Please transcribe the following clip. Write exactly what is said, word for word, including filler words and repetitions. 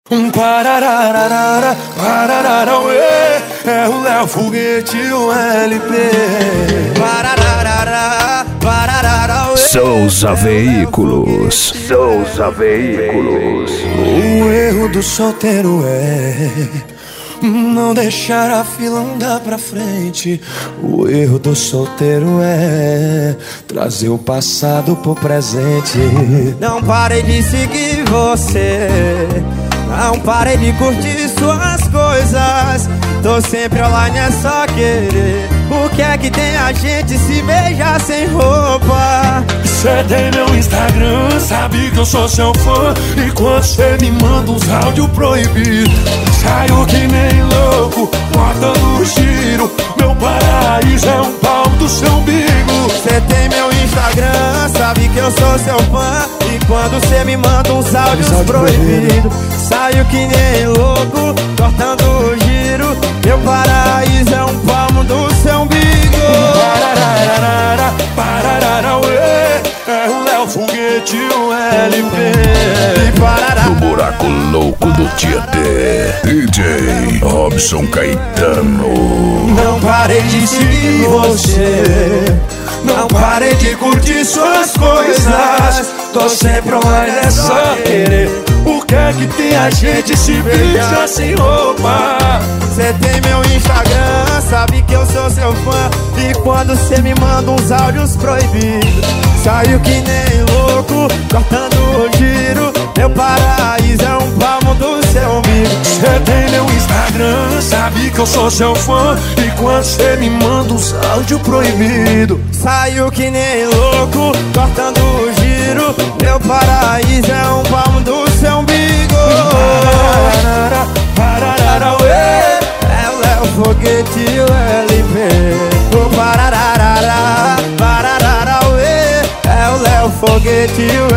Um parararara, pararara, ué, é o Léo Foguete, o L P. Parararara, pararara, ué. Souza Veículos, Souza Veículos. O erro do solteiro é não deixar a fila andar pra frente. O erro do solteiro é trazer o passado pro presente. Não parei de seguir você, não parei de curtir suas coisas. Tô sempre online, é só querer. O que é que tem a gente se beijar sem roupa? Cê tem meu Instagram, sabe que eu sou seu fã. E quando cê me manda uns áudios proibidos, saio que nem louco, botando giro. Meu paraíso é um pau do seu umbigo. Cê tem meu Instagram, sabe que eu sou seu fã. E quando cê me manda uns áudios proibidos, saio que nem louco, cortando o giro. Meu paraíso é um palmo do seu umbigo. Parararara, pararara, ué, é o Léo Foguete, o L P. No buraco louco do Tietê, D J Robson Caetano. Não parei de seguir você, não parei de curtir suas coisas. Tô sempre online, é só querer. O que é que tem a gente se beija sem roupa? Cê tem meu Instagram, sabe que eu sou seu fã. E quando cê me manda uns áudios proibidos, saio que nem louco, cortando o giro. Meu paraíso é um palmo do seu umbigo. Cê tem meu Instagram, sabe que eu sou seu fã. E quando cê me manda uns áudios proibidos, saio que nem louco, cortando o giro. Meu paraíso é um palmo do seu umbigo. Pararara, pararara, ué, é o Léo Foguete e o L P. O pararara, pararara, ué, é o Léo Foguete e o